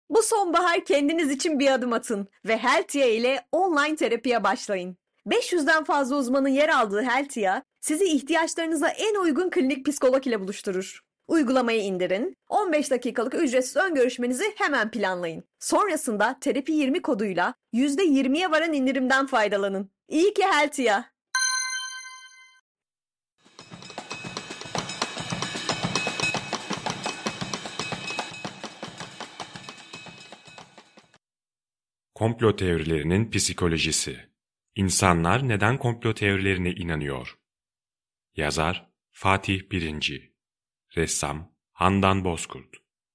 Bu sonbahar kendiniz için bir adım atın ve Heltia ile online terapiye başlayın. 500'den fazla uzmanın yer aldığı Heltia, sizi ihtiyaçlarınıza en uygun klinik psikolog ile buluşturur. Uygulamayı indirin, 15 dakikalık ücretsiz ön görüşmenizi hemen planlayın. Sonrasında Terapi 20 koduyla %20'ye varan indirimden faydalanın. İyi ki Heltia. Komplo teorilerinin psikolojisi. İnsanlar neden komplo teorilerine inanıyor? Yazar Fatih Birinci. Ressam Handan Bozkurt.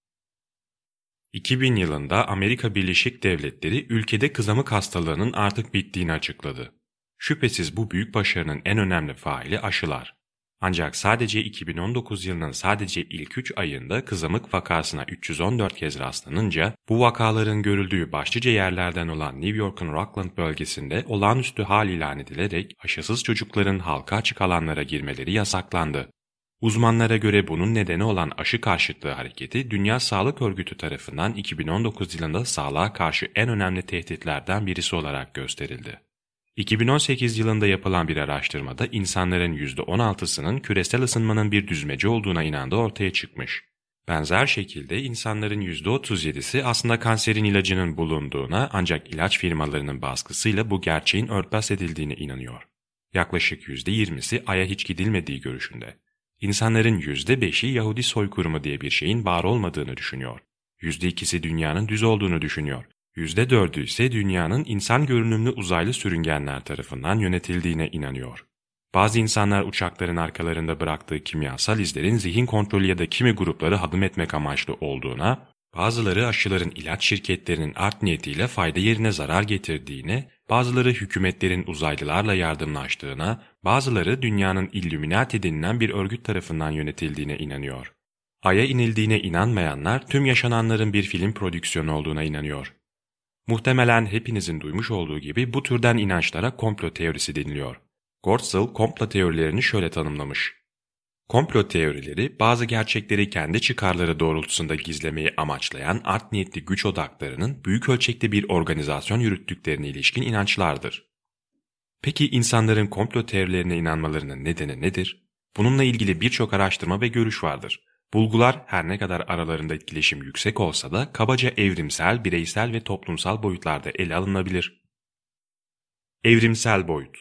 2000 yılında Amerika Birleşik Devletleri ülkede kızamık hastalığının artık bittiğini açıkladı. Şüphesiz bu büyük başarının en önemli faili aşılar. Ancak sadece 2019 yılının sadece ilk 3 ayında kızamık vakasına 314 kez rastlanınca, bu vakaların görüldüğü başlıca yerlerden olan New York'un Rockland bölgesinde olağanüstü hal ilan edilerek aşısız çocukların halka açık alanlara girmeleri yasaklandı. Uzmanlara göre bunun nedeni olan aşı karşıtlığı hareketi, Dünya Sağlık Örgütü tarafından 2019 yılında sağlığa karşı en önemli tehditlerden birisi olarak gösterildi. 2018 yılında yapılan bir araştırmada insanların %16'sının küresel ısınmanın bir düzmece olduğuna inandığı ortaya çıkmış. Benzer şekilde insanların %37'si aslında kanserin ilacının bulunduğuna, ancak ilaç firmalarının baskısıyla bu gerçeğin örtbas edildiğine inanıyor. Yaklaşık %20'si Ay'a hiç gidilmediği görüşünde. İnsanların %5'i Yahudi soykırımı diye bir şeyin var olmadığını düşünüyor. %2'si dünyanın düz olduğunu düşünüyor. %4'ü ise dünyanın insan görünümlü uzaylı sürüngenler tarafından yönetildiğine inanıyor. Bazı insanlar uçakların arkalarında bıraktığı kimyasal izlerin zihin kontrolü ya da kimi grupları hadım etmek amaçlı olduğuna, bazıları aşıların ilaç şirketlerinin art niyetiyle fayda yerine zarar getirdiğine, bazıları hükümetlerin uzaylılarla yardımlaştığına, bazıları dünyanın Illuminati denilen bir örgüt tarafından yönetildiğine inanıyor. Ay'a inildiğine inanmayanlar tüm yaşananların bir film prodüksiyonu olduğuna inanıyor. Muhtemelen hepinizin duymuş olduğu gibi bu türden inançlara komplo teorisi deniliyor. Goertzel komplo teorilerini şöyle tanımlamış. Komplo teorileri, bazı gerçekleri kendi çıkarları doğrultusunda gizlemeyi amaçlayan art niyetli güç odaklarının büyük ölçekte bir organizasyon yürüttüklerine ilişkin inançlardır. Peki insanların komplo teorilerine inanmalarının nedeni nedir? Bununla ilgili birçok araştırma ve görüş vardır. Bulgular her ne kadar aralarında etkileşim yüksek olsa da kabaca evrimsel, bireysel ve toplumsal boyutlarda ele alınabilir. Evrimsel boyut.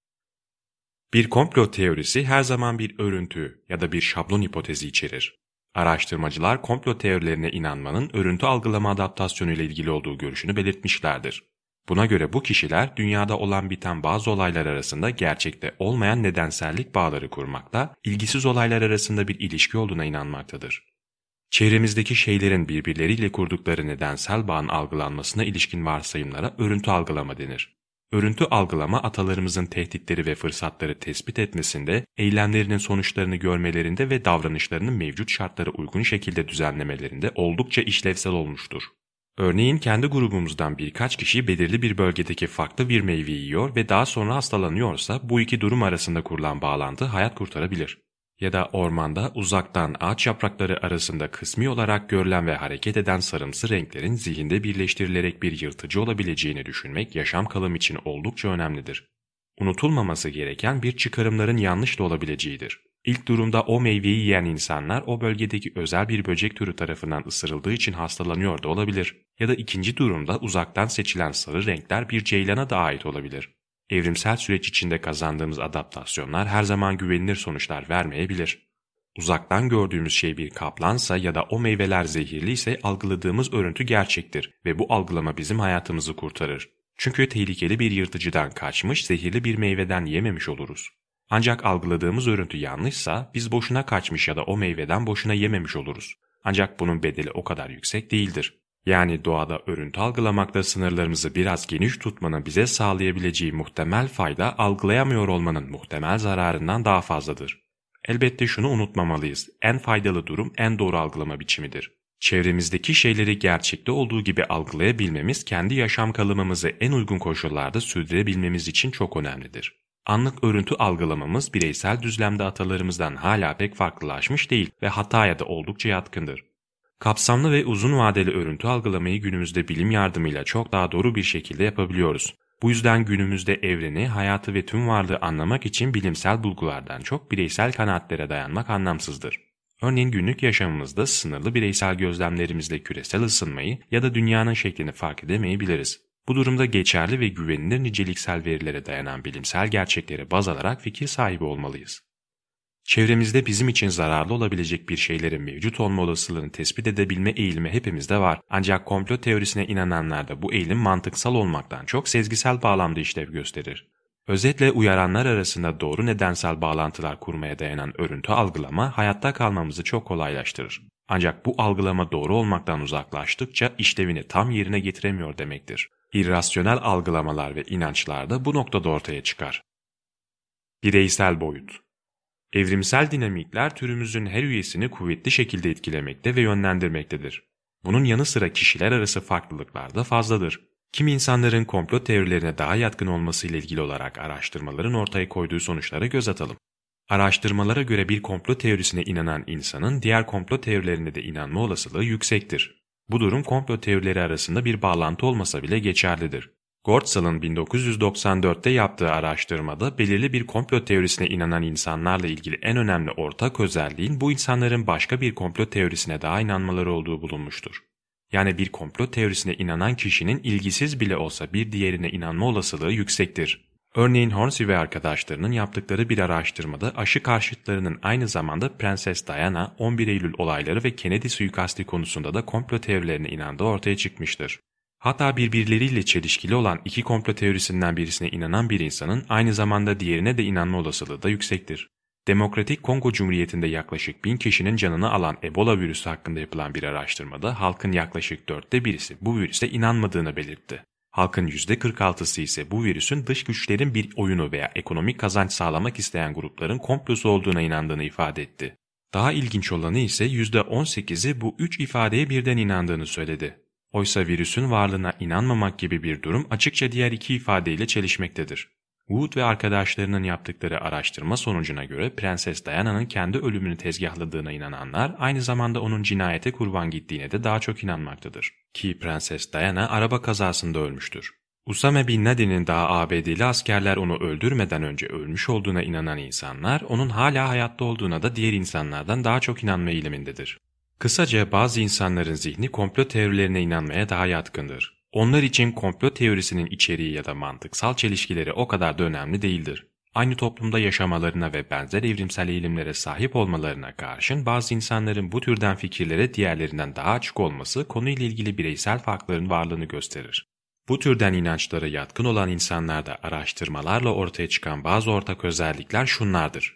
Bir komplo teorisi her zaman bir örüntü ya da bir şablon hipotezi içerir. Araştırmacılar komplo teorilerine inanmanın örüntü algılama adaptasyonu ile ilgili olduğu görüşünü belirtmişlerdir. Buna göre bu kişiler dünyada olan biten bazı olaylar arasında gerçekte olmayan nedensellik bağları kurmakta, ilgisiz olaylar arasında bir ilişki olduğuna inanmaktadır. Çevremizdeki şeylerin birbirleriyle kurdukları nedensel bağın algılanmasına ilişkin varsayımlara örüntü algılama denir. Örüntü algılama, atalarımızın tehditleri ve fırsatları tespit etmesinde, eylemlerinin sonuçlarını görmelerinde ve davranışlarının mevcut şartlara uygun şekilde düzenlemelerinde oldukça işlevsel olmuştur. Örneğin kendi grubumuzdan birkaç kişi belirli bir bölgedeki farklı bir meyveyi yiyor ve daha sonra hastalanıyorsa, bu iki durum arasında kurulan bağlantı hayat kurtarabilir. Ya da ormanda uzaktan ağaç yaprakları arasında kısmi olarak görülen ve hareket eden sarımsı renklerin zihinde birleştirilerek bir yırtıcı olabileceğini düşünmek yaşam kalım için oldukça önemlidir. Unutulmaması gereken bir çıkarımların yanlış da olabileceğidir. İlk durumda o meyveyi yiyen insanlar o bölgedeki özel bir böcek türü tarafından ısırıldığı için hastalanıyor da olabilir. Ya da ikinci durumda uzaktan seçilen sarı renkler bir ceylana da ait olabilir. Evrimsel süreç içinde kazandığımız adaptasyonlar her zaman güvenilir sonuçlar vermeyebilir. Uzaktan gördüğümüz şey bir kaplansa ya da o meyveler zehirli ise algıladığımız örüntü gerçektir ve bu algılama bizim hayatımızı kurtarır. Çünkü tehlikeli bir yırtıcıdan kaçmış, zehirli bir meyveden yememiş oluruz. Ancak algıladığımız örüntü yanlışsa biz boşuna kaçmış ya da o meyveden boşuna yememiş oluruz. Ancak bunun bedeli o kadar yüksek değildir. Yani doğada örüntü algılamakta sınırlarımızı biraz geniş tutmanın bize sağlayabileceği muhtemel fayda, algılayamıyor olmanın muhtemel zararından daha fazladır. Elbette şunu unutmamalıyız, en faydalı durum en doğru algılama biçimidir. Çevremizdeki şeyleri gerçekte olduğu gibi algılayabilmemiz, kendi yaşam kalımımızı en uygun koşullarda sürdürebilmemiz için çok önemlidir. Anlık örüntü algılamamız bireysel düzlemde atalarımızdan hala pek farklılaşmış değil ve hataya da oldukça yatkındır. Kapsamlı ve uzun vadeli örüntü algılamayı günümüzde bilim yardımıyla çok daha doğru bir şekilde yapabiliyoruz. Bu yüzden günümüzde evreni, hayatı ve tüm varlığı anlamak için bilimsel bulgulardan çok bireysel kanaatlere dayanmak anlamsızdır. Örneğin günlük yaşamımızda sınırlı bireysel gözlemlerimizle küresel ısınmayı ya da dünyanın şeklini fark edemeyebiliriz. Bu durumda geçerli ve güvenilir niceliksel verilere dayanan bilimsel gerçeklere baz alarak fikir sahibi olmalıyız. Çevremizde bizim için zararlı olabilecek bir şeylerin mevcut olma olasılığını tespit edebilme eğilimi hepimizde var. Ancak komplo teorisine inananlarda bu eğilim mantıksal olmaktan çok sezgisel bağlamda işlev gösterir. Özetle uyaranlar arasında doğru nedensel bağlantılar kurmaya dayanan örüntü algılama hayatta kalmamızı çok kolaylaştırır. Ancak bu algılama doğru olmaktan uzaklaştıkça işlevini tam yerine getiremiyor demektir. İrrasyonel algılamalar ve inançlar da bu noktada ortaya çıkar. Bireysel boyut. Evrimsel dinamikler türümüzün her üyesini kuvvetli şekilde etkilemekte ve yönlendirmektedir. Bunun yanı sıra kişiler arası farklılıklar da fazladır. Kimi insanların komplo teorilerine daha yatkın olmasıyla ilgili olarak araştırmaların ortaya koyduğu sonuçlara göz atalım. Araştırmalara göre bir komplo teorisine inanan insanın diğer komplo teorilerine de inanma olasılığı yüksektir. Bu durum komplo teorileri arasında bir bağlantı olmasa bile geçerlidir. Gortsal'ın 1994'te yaptığı araştırmada belirli bir komplo teorisine inanan insanlarla ilgili en önemli ortak özelliğin bu insanların başka bir komplo teorisine daha inanmaları olduğu bulunmuştur. Yani bir komplo teorisine inanan kişinin ilgisiz bile olsa bir diğerine inanma olasılığı yüksektir. Örneğin Hornsey ve arkadaşlarının yaptıkları bir araştırmada aşı karşıtlarının aynı zamanda Prenses Diana, 11 Eylül olayları ve Kennedy suikasti konusunda da komplo teorilerine inandığı ortaya çıkmıştır. Hatta birbirleriyle çelişkili olan iki komplo teorisinden birisine inanan bir insanın aynı zamanda diğerine de inanma olasılığı da yüksektir. Demokratik Kongo Cumhuriyeti'nde yaklaşık 1000 kişinin canını alan Ebola virüsü hakkında yapılan bir araştırmada halkın yaklaşık 1/4'ü bu virüse inanmadığını belirtti. Halkın %46'sı ise bu virüsün dış güçlerin bir oyunu veya ekonomik kazanç sağlamak isteyen grupların komplosu olduğuna inandığını ifade etti. Daha ilginç olanı ise %18'i bu üç ifadeye birden inandığını söyledi. Oysa virüsün varlığına inanmamak gibi bir durum açıkça diğer iki ifadeyle çelişmektedir. Wood ve arkadaşlarının yaptıkları araştırma sonucuna göre Prenses Diana'nın kendi ölümünü tezgahladığına inananlar aynı zamanda onun cinayete kurban gittiğine de daha çok inanmaktadır. Ki Prenses Diana araba kazasında ölmüştür. Usame Bin Laden'in daha ABD'li askerler onu öldürmeden önce ölmüş olduğuna inanan insanlar onun hala hayatta olduğuna da diğer insanlardan daha çok inanma eğilimindedir. Kısaca bazı insanların zihni komplo teorilerine inanmaya daha yatkındır. Onlar için komplo teorisinin içeriği ya da mantıksal çelişkileri o kadar da önemli değildir. Aynı toplumda yaşamalarına ve benzer evrimsel eğilimlere sahip olmalarına karşın bazı insanların bu türden fikirlere diğerlerinden daha açık olması konuyla ilgili bireysel farkların varlığını gösterir. Bu türden inançlara yatkın olan insanlarda araştırmalarla ortaya çıkan bazı ortak özellikler şunlardır.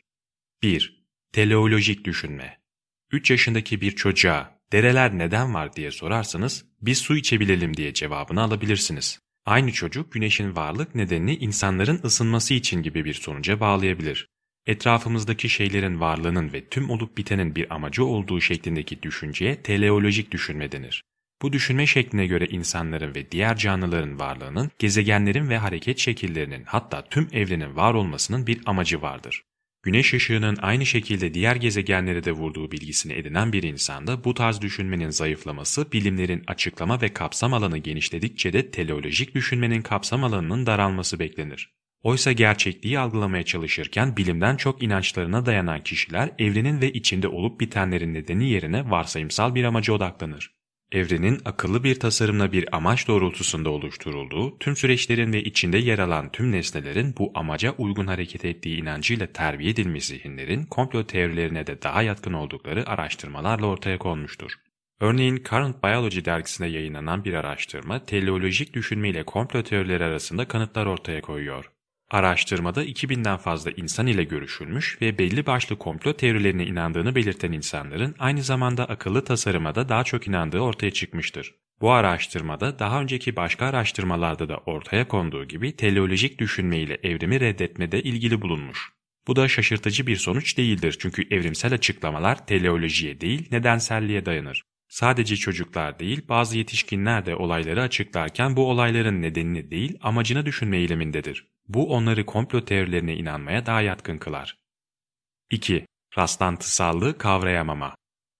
1. Teleolojik düşünme. 3 yaşındaki bir çocuğa "Dereler neden var?" diye sorarsanız "Biz su içebilelim." diye cevabını alabilirsiniz. Aynı çocuk güneşin varlık nedenini insanların ısınması için gibi bir sonuca bağlayabilir. Etrafımızdaki şeylerin varlığının ve tüm olup bitenin bir amacı olduğu şeklindeki düşünceye teleolojik düşünme denir. Bu düşünme şekline göre insanların ve diğer canlıların varlığının, gezegenlerin ve hareket şekillerinin hatta tüm evrenin var olmasının bir amacı vardır. Güneş ışığının aynı şekilde diğer gezegenlere de vurduğu bilgisini edinen bir insanda bu tarz düşünmenin zayıflaması, bilimlerin açıklama ve kapsam alanı genişledikçe de teleolojik düşünmenin kapsam alanının daralması beklenir. Oysa gerçekliği algılamaya çalışırken bilimden çok inançlarına dayanan kişiler evrenin ve içinde olup bitenlerin nedeni yerine varsayımsal bir amaca odaklanır. Evrenin akıllı bir tasarımla bir amaç doğrultusunda oluşturulduğu, tüm süreçlerin ve içinde yer alan tüm nesnelerin bu amaca uygun hareket ettiği inancıyla terbiye edilmiş zihinlerin komplo teorilerine de daha yatkın oldukları araştırmalarla ortaya konmuştur. Örneğin Current Biology dergisinde yayınlanan bir araştırma, teleolojik düşünme ile komplo teorileri arasında kanıtlar ortaya koyuyor. Araştırmada 2000'den fazla insan ile görüşülmüş ve belli başlı komplo teorilerine inandığını belirten insanların aynı zamanda akıllı tasarıma da daha çok inandığı ortaya çıkmıştır. Bu araştırmada daha önceki başka araştırmalarda da ortaya konduğu gibi teleolojik düşünme ile evrimi reddetmede ilgili bulunmuş. Bu da şaşırtıcı bir sonuç değildir çünkü evrimsel açıklamalar teleolojiye değil nedenselliğe dayanır. Sadece çocuklar değil, bazı yetişkinler de olayları açıklarken bu olayların nedenini değil, amacını düşünme eğilimindedir. Bu onları komplo teorilerine inanmaya daha yatkın kılar. 2. Rastlantısallığı kavrayamama.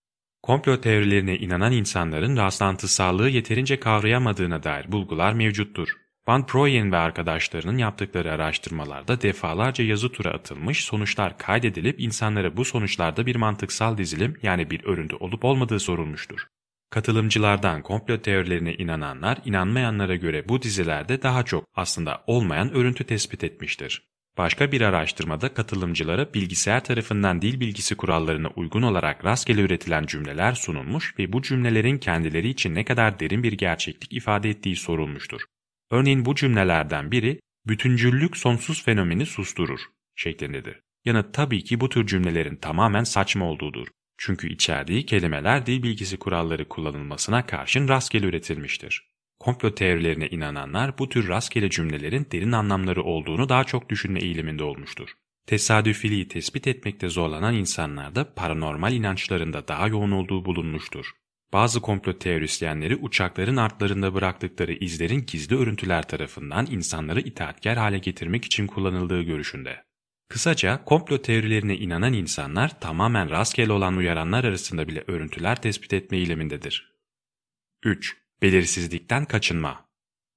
Komplo teorilerine inanan insanların rastlantısallığı yeterince kavrayamadığına dair bulgular mevcuttur. Van Proyen ve arkadaşlarının yaptıkları araştırmalarda defalarca yazı tura atılmış, sonuçlar kaydedilip insanlara bu sonuçlarda bir mantıksal dizilim yani bir örüntü olup olmadığı sorulmuştur. Katılımcılardan komplo teorilerine inananlar, inanmayanlara göre bu dizilerde daha çok aslında olmayan örüntü tespit etmiştir. Başka bir araştırmada katılımcılara bilgisayar tarafından dil bilgisi kurallarına uygun olarak rastgele üretilen cümleler sunulmuş ve bu cümlelerin kendileri için ne kadar derin bir gerçeklik ifade ettiği sorulmuştur. Örneğin bu cümlelerden biri, bütüncüllük sonsuz fenomeni susturur şeklindedir. Yanıt tabii ki bu tür cümlelerin tamamen saçma olduğudur. Çünkü içerdiği kelimeler dil bilgisi kuralları kullanılmasına karşın rastgele üretilmiştir. Komplo teorilerine inananlar bu tür rastgele cümlelerin derin anlamları olduğunu daha çok düşünme eğiliminde olmuştur. Tesadüfiliği tespit etmekte zorlanan insanlarda paranormal inançlarında daha yoğun olduğu bulunmuştur. Bazı komplo teorisyenleri uçakların artlarında bıraktıkları izlerin gizli örüntüler tarafından insanları itaatkar hale getirmek için kullanıldığı görüşünde. Kısaca komplo teorilerine inanan insanlar tamamen rastgele olan uyaranlar arasında bile örüntüler tespit etme eğilimindedir. 3. Belirsizlikten kaçınma.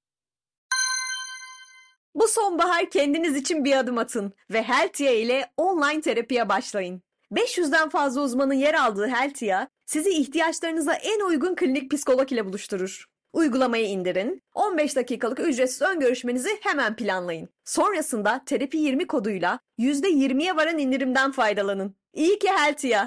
Bu sonbahar kendiniz için bir adım atın ve Heltia ile online terapiye başlayın. 500'den fazla uzmanın yer aldığı Heltia, sizi ihtiyaçlarınıza en uygun klinik psikolog ile buluşturur. Uygulamayı indirin, 15 dakikalık ücretsiz ön görüşmenizi hemen planlayın. Sonrasında Terapi 20 koduyla %20'ye varan indirimden faydalanın. İyi ki Heltia!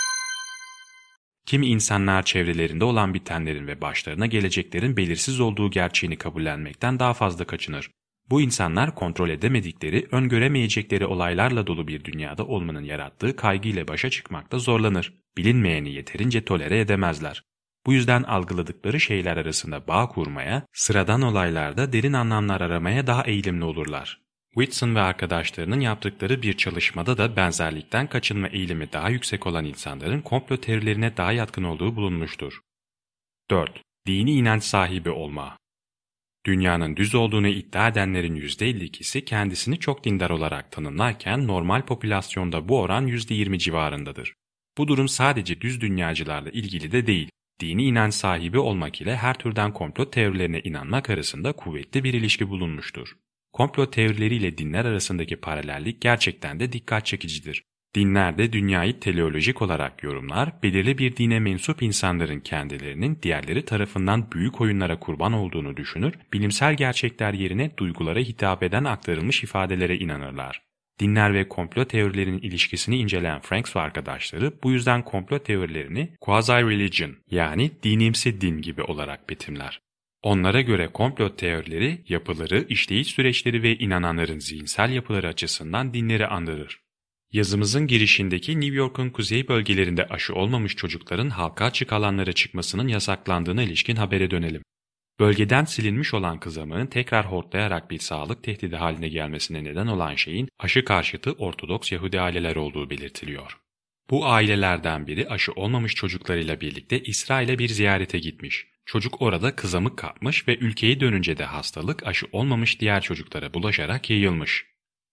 Kimi insanlar çevrelerinde olan bitenlerin ve başlarına geleceklerin belirsiz olduğu gerçeğini kabullenmekten daha fazla kaçınır. Bu insanlar kontrol edemedikleri, öngöremeyecekleri olaylarla dolu bir dünyada olmanın yarattığı kaygıyla başa çıkmakta zorlanır. Bilinmeyeni yeterince tolere edemezler. Bu yüzden algıladıkları şeyler arasında bağ kurmaya, sıradan olaylarda derin anlamlar aramaya daha eğilimli olurlar. Whitson ve arkadaşlarının yaptıkları bir çalışmada da benzerlikten kaçınma eğilimi daha yüksek olan insanların komplo teorilerine daha yatkın olduğu bulunmuştur. 4. Dini inanç sahibi olma. Dünyanın düz olduğunu iddia edenlerin %52'si kendisini çok dindar olarak tanımlarken normal popülasyonda bu oran %20 civarındadır. Bu durum sadece düz dünyacılarla ilgili de değil. Dini inanç sahibi olmak ile her türden komplo teorilerine inanmak arasında kuvvetli bir ilişki bulunmuştur. Komplo teorileriyle dinler arasındaki paralellik gerçekten de dikkat çekicidir. Dinlerde dünyayı teleolojik olarak yorumlar, belirli bir dine mensup insanların kendilerinin diğerleri tarafından büyük oyunlara kurban olduğunu düşünür, bilimsel gerçekler yerine duygulara hitap eden aktarılmış ifadelere inanırlar. Dinler ve komplo teorilerinin ilişkisini inceleyen Franks ve arkadaşları bu yüzden komplo teorilerini quasi-religion yani dinimsi din gibi olarak betimler. Onlara göre komplo teorileri yapıları, işleyiş süreçleri ve inananların zihinsel yapıları açısından dinleri andırır. Yazımızın girişindeki New York'un kuzey bölgelerinde aşı olmamış çocukların halka açık alanlara çıkmasının yasaklandığına ilişkin habere dönelim. Bölgeden silinmiş olan kızamığın tekrar hortlayarak bir sağlık tehdidi haline gelmesine neden olan şeyin aşı karşıtı Ortodoks Yahudi aileler olduğu belirtiliyor. Bu ailelerden biri aşı olmamış çocuklarıyla birlikte İsrail'e bir ziyarete gitmiş. Çocuk orada kızamık kapmış ve ülkeye dönünce de hastalık aşı olmamış diğer çocuklara bulaşarak yayılmış.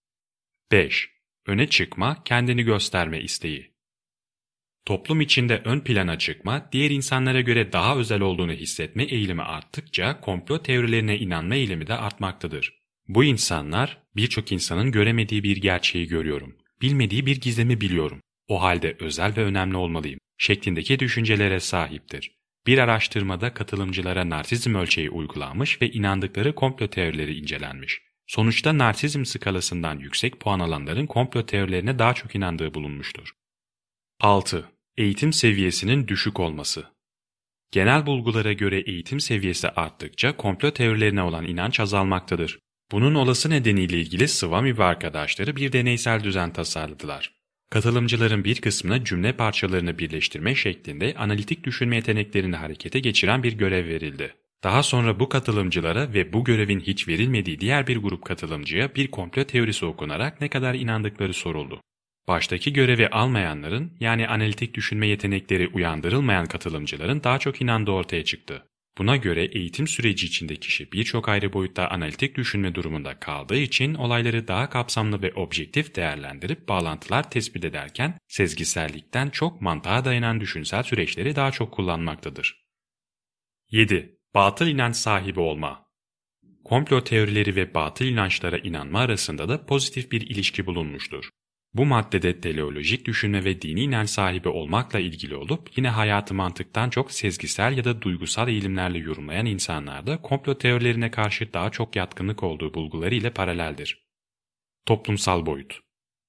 5. Öne çıkma, kendini gösterme isteği. Toplum içinde ön plana çıkma, diğer insanlara göre daha özel olduğunu hissetme eğilimi arttıkça komplo teorilerine inanma eğilimi de artmaktadır. Bu insanlar, birçok insanın göremediği bir gerçeği görüyorum, bilmediği bir gizemi biliyorum, o halde özel ve önemli olmalıyım şeklindeki düşüncelere sahiptir. Bir araştırmada katılımcılara narsizm ölçeği uygulanmış ve inandıkları komplo teorileri incelenmiş. Sonuçta narsizm skalasından yüksek puan alanların komplo teorilerine daha çok inandığı bulunmuştur. 6. Eğitim seviyesinin düşük olması. Genel bulgulara göre eğitim seviyesi arttıkça komplo teorilerine olan inanç azalmaktadır. Bunun olası nedeniyle ilgili Swami ve arkadaşları bir deneysel düzen tasarladılar. Katılımcıların bir kısmına cümle parçalarını birleştirme şeklinde analitik düşünme yeteneklerini harekete geçiren bir görev verildi. Daha sonra bu katılımcılara ve bu görevin hiç verilmediği diğer bir grup katılımcıya bir komplo teorisi okunarak ne kadar inandıkları soruldu. Baştaki görevi almayanların yani analitik düşünme yetenekleri uyandırılmayan katılımcıların daha çok inandığı ortaya çıktı. Buna göre eğitim süreci içinde kişi birçok ayrı boyutta analitik düşünme durumunda kaldığı için olayları daha kapsamlı ve objektif değerlendirip bağlantılar tespit ederken sezgisellikten çok mantığa dayanan düşünsel süreçleri daha çok kullanmaktadır. 7. Batıl inanç sahibi olma. Komplo teorileri ve batıl inançlara inanma arasında da pozitif bir ilişki bulunmuştur. Bu maddede teleolojik düşünme ve dini inanç sahibi olmakla ilgili olup yine hayatı mantıktan çok sezgisel ya da duygusal eğilimlerle yorumlayan insanlarda komplo teorilerine karşı daha çok yatkınlık olduğu bulguları ile paraleldir. Toplumsal boyut.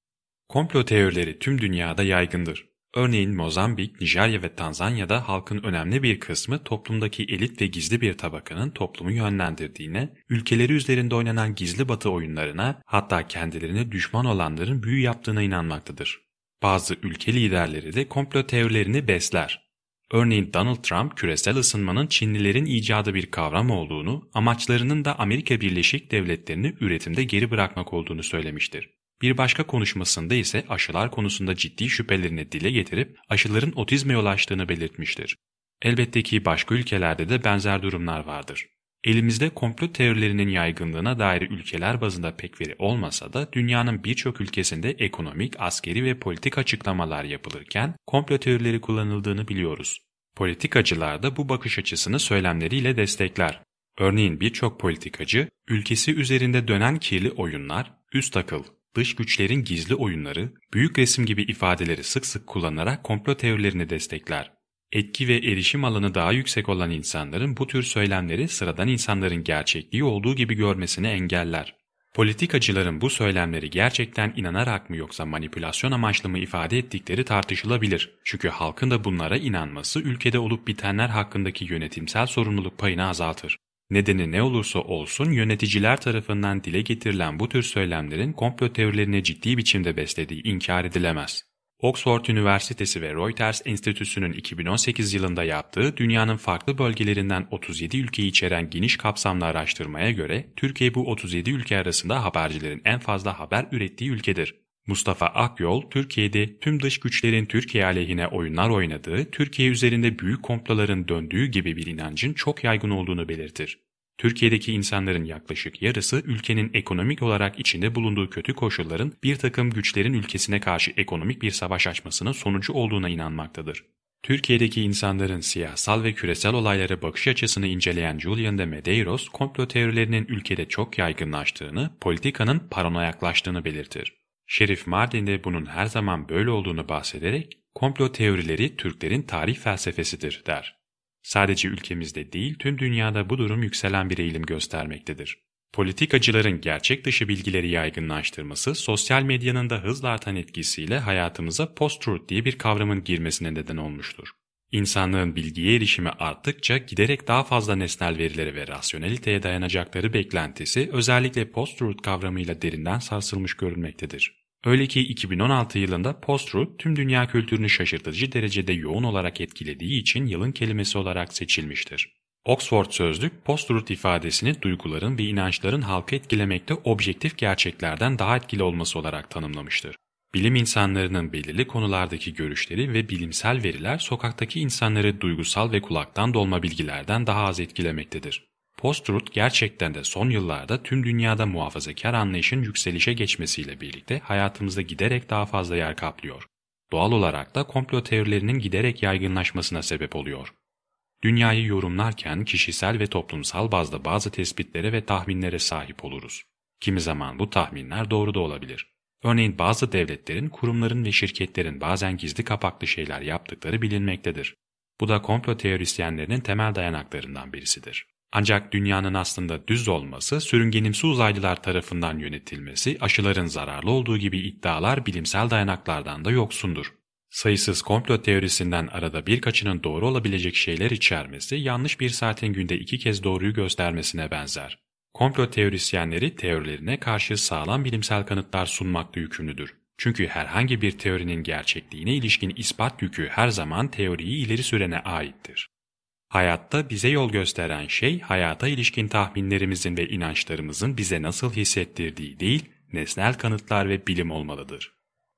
Komplo teorileri tüm dünyada yaygındır. Örneğin Mozambik, Nijerya ve Tanzanya'da halkın önemli bir kısmı toplumdaki elit ve gizli bir tabakanın toplumu yönlendirdiğine, ülkeleri üzerinde oynanan gizli batı oyunlarına, hatta kendilerine düşman olanların büyü yaptığına inanmaktadır. Bazı ülke liderleri de komplo teorilerini besler. Örneğin Donald Trump, küresel ısınmanın Çinlilerin icadı bir kavram olduğunu, amaçlarının da Amerika Birleşik Devletleri'ni üretimde geri bırakmak olduğunu söylemiştir. Bir başka konuşmasında ise aşılar konusunda ciddi şüphelerini dile getirip aşıların otizme yol açtığını belirtmiştir. Elbette ki başka ülkelerde de benzer durumlar vardır. Elimizde komplo teorilerinin yaygınlığına dair ülkeler bazında pek veri olmasa da dünyanın birçok ülkesinde ekonomik, askeri ve politik açıklamalar yapılırken komplo teorileri kullanıldığını biliyoruz. Politikacılar da bu bakış açısını söylemleriyle destekler. Örneğin birçok politikacı, ülkesi üzerinde dönen kirli oyunlar, üst akıl, dış güçlerin gizli oyunları, büyük resim gibi ifadeleri sık sık kullanarak komplo teorilerini destekler. Etki ve erişim alanı daha yüksek olan insanların bu tür söylemleri sıradan insanların gerçekliği olduğu gibi görmesini engeller. Politikacıların bu söylemleri gerçekten inanarak mı yoksa manipülasyon amaçlı mı ifade ettikleri tartışılabilir. Çünkü halkın da bunlara inanması ülkede olup bitenler hakkındaki yönetimsel sorumluluk payını azaltır. Nedeni ne olursa olsun yöneticiler tarafından dile getirilen bu tür söylemlerin komplo teorilerini ciddi biçimde beslediği inkar edilemez. Oxford Üniversitesi ve Reuters Enstitüsü'nün 2018 yılında yaptığı dünyanın farklı bölgelerinden 37 ülkeyi içeren geniş kapsamlı araştırmaya göre Türkiye bu 37 ülke arasında habercilerin en fazla haber ürettiği ülkedir. Mustafa Akyol, Türkiye'de tüm dış güçlerin Türkiye aleyhine oyunlar oynadığı, Türkiye üzerinde büyük komploların döndüğü gibi bir inancın çok yaygın olduğunu belirtir. Türkiye'deki insanların yaklaşık yarısı ülkenin ekonomik olarak içinde bulunduğu kötü koşulların bir takım güçlerin ülkesine karşı ekonomik bir savaş açmasının sonucu olduğuna inanmaktadır. Türkiye'deki insanların siyasal ve küresel olaylara bakış açısını inceleyen Julian de Medeiros, komplo teorilerinin ülkede çok yaygınlaştığını, politikanın paranoyaklaştığını belirtir. Şerif Mardin de bunun her zaman böyle olduğunu bahsederek, komplo teorileri Türklerin tarih felsefesidir der. Sadece ülkemizde değil tüm dünyada bu durum yükselen bir eğilim göstermektedir. Politikacıların gerçek dışı bilgileri yaygınlaştırması, sosyal medyanın da hızla artan etkisiyle hayatımıza post-truth diye bir kavramın girmesine neden olmuştur. İnsanlığın bilgiye erişimi arttıkça giderek daha fazla nesnel verilere ve rasyoneliteye dayanacakları beklentisi özellikle post-truth kavramıyla derinden sarsılmış görülmektedir. Öyle ki 2016 yılında post-truth tüm dünya kültürünü şaşırtıcı derecede yoğun olarak etkilediği için yılın kelimesi olarak seçilmiştir. Oxford Sözlük, post-truth ifadesini duyguların ve inançların halkı etkilemekte objektif gerçeklerden daha etkili olması olarak tanımlamıştır. Bilim insanlarının belirli konulardaki görüşleri ve bilimsel veriler sokaktaki insanları duygusal ve kulaktan dolma bilgilerden daha az etkilemektedir. Post-truth gerçekten de son yıllarda tüm dünyada muhafazakar anlayışın yükselişe geçmesiyle birlikte hayatımızda giderek daha fazla yer kaplıyor. Doğal olarak da komplo teorilerinin giderek yaygınlaşmasına sebep oluyor. Dünyayı yorumlarken kişisel ve toplumsal bazda bazı tespitlere ve tahminlere sahip oluruz. Kimi zaman bu tahminler doğru da olabilir. Örneğin bazı devletlerin, kurumların ve şirketlerin bazen gizli kapaklı şeyler yaptıkları bilinmektedir. Bu da komplo teorisyenlerinin temel dayanaklarından birisidir. Ancak dünyanın aslında düz olması, sürüngenimsi uzaylılar tarafından yönetilmesi, aşıların zararlı olduğu gibi iddialar bilimsel dayanaklardan da yoksundur. Sayısız komplo teorisinden arada birkaçının doğru olabilecek şeyler içermesi, yanlış bir saatin günde 2 kez doğruyu göstermesine benzer. Komplo teorisyenleri teorilerine karşı sağlam bilimsel kanıtlar sunmakla yükümlüdür. Çünkü herhangi bir teorinin gerçekliğine ilişkin ispat yükü her zaman teoriyi ileri sürene aittir. Hayatta bize yol gösteren şey, hayata ilişkin tahminlerimizin ve inançlarımızın bize nasıl hissettirdiği değil, nesnel kanıtlar ve bilim olmalıdır.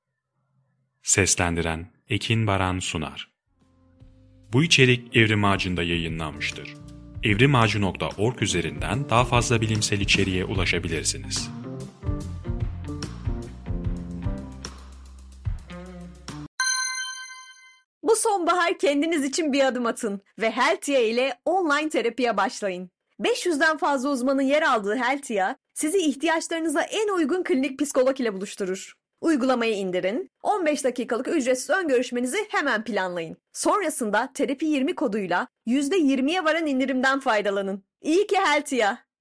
Seslendiren Ekin Baran Sunar. Bu içerik Evrim Ağacı'nda yayınlanmıştır. Evrimağacı.org üzerinden daha fazla bilimsel içeriğe ulaşabilirsiniz. Bu sonbahar kendiniz için bir adım atın ve Heltia ile online terapiye başlayın. 500'den fazla uzmanın yer aldığı Heltia, sizi ihtiyaçlarınıza en uygun klinik psikolog ile buluşturur. Uygulamayı indirin, 15 dakikalık ücretsiz ön görüşmenizi hemen planlayın. Sonrasında Terapi 20 koduyla %20'ye varan indirimden faydalanın. İyi ki Heltia!